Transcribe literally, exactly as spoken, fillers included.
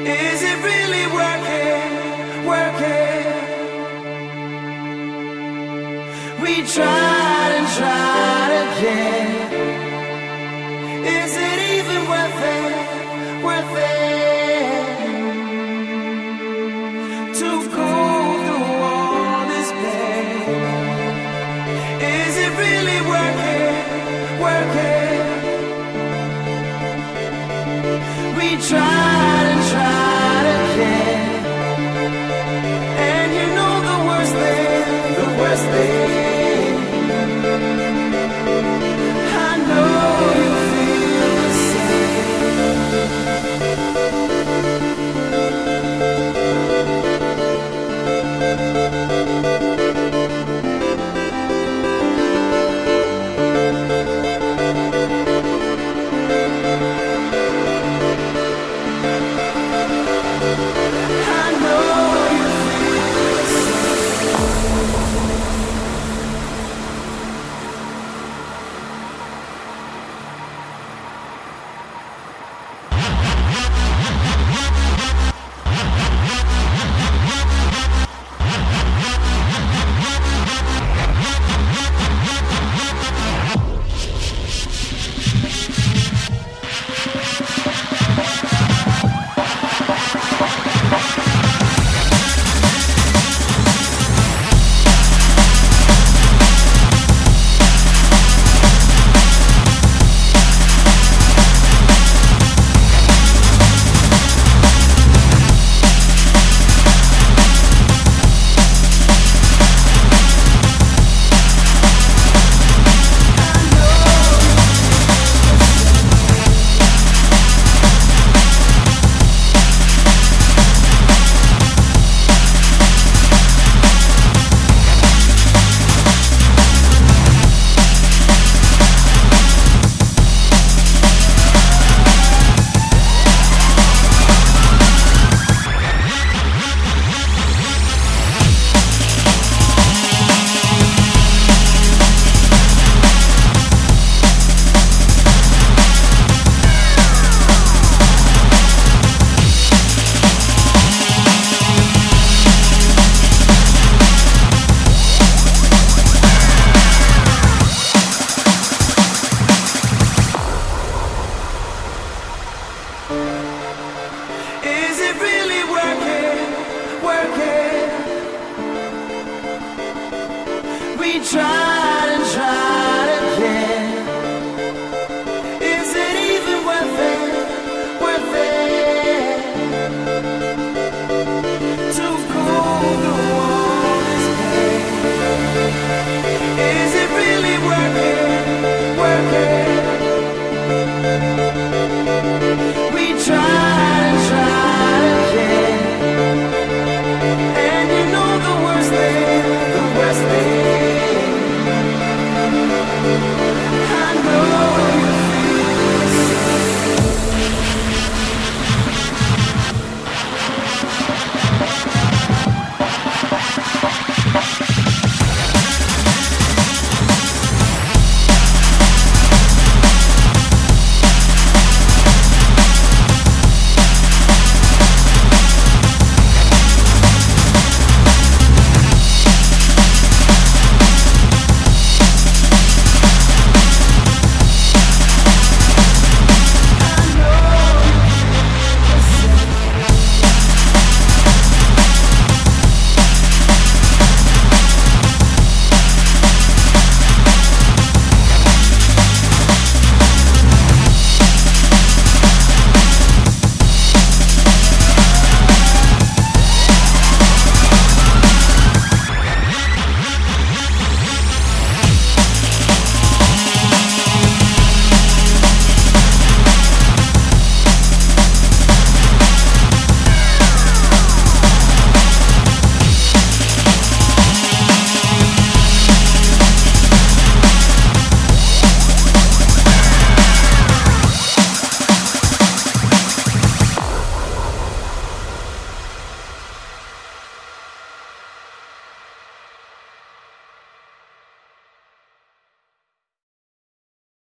Is it really working, working? We tried and tried again. Is it even worth it, worth it? To go through all this pain. Is it really working, working? We tried and tried again. And you know the worst thing, the worst thing, I know you feel the same. I know you feel the same. Is it really working, working? We try.